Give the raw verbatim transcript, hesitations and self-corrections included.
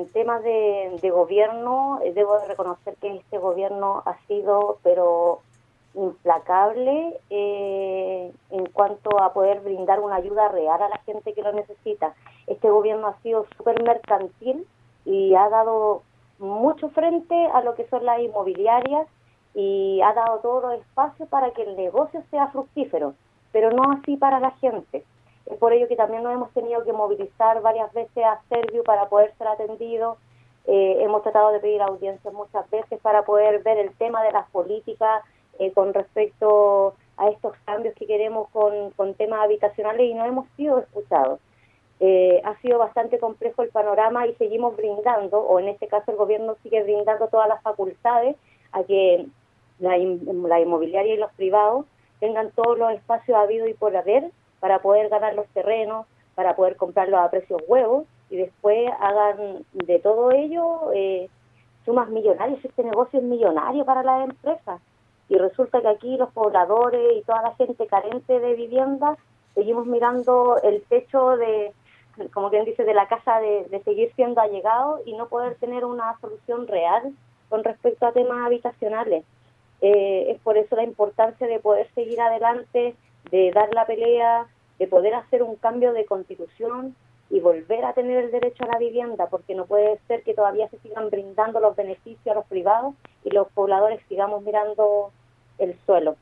en temas de, de gobierno, eh, debo de reconocer que este gobierno ha sido, pero implacable eh, en cuanto a poder brindar una ayuda real a la gente que lo necesita. Este gobierno ha sido súper mercantil y ha dado mucho frente a lo que son las inmobiliarias y ha dado todos los espacios para que el negocio sea fructífero, pero no así para la gente. Es por ello que también nos hemos tenido que movilizar varias veces a Servio para poder ser atendidos. Eh, hemos tratado de pedir audiencias muchas veces para poder ver el tema de las políticas eh, con respecto a estos cambios que queremos con, con temas habitacionales y no hemos sido escuchados. Eh, ha sido bastante complejo el panorama y seguimos brindando, o en este caso el gobierno sigue brindando todas las facultades a que la, la inmobiliaria y los privados tengan todos los espacios habidos y por haber para poder ganar los terrenos, para poder comprarlos a precios huevos y después hagan de todo ello eh, sumas millonarias. Este negocio es millonario para las empresas y resulta que aquí los pobladores y toda la gente carente de vivienda seguimos mirando el techo de, como quien dice, de la casa de, de seguir siendo allegados y no poder tener una solución real con respecto a temas habitacionales. Eh, es por eso la importancia de poder seguir adelante, de dar la pelea, de poder hacer un cambio de constitución y volver a tener el derecho a la vivienda, porque no puede ser que todavía se sigan brindando los beneficios a los privados y los pobladores sigamos mirando el suelo.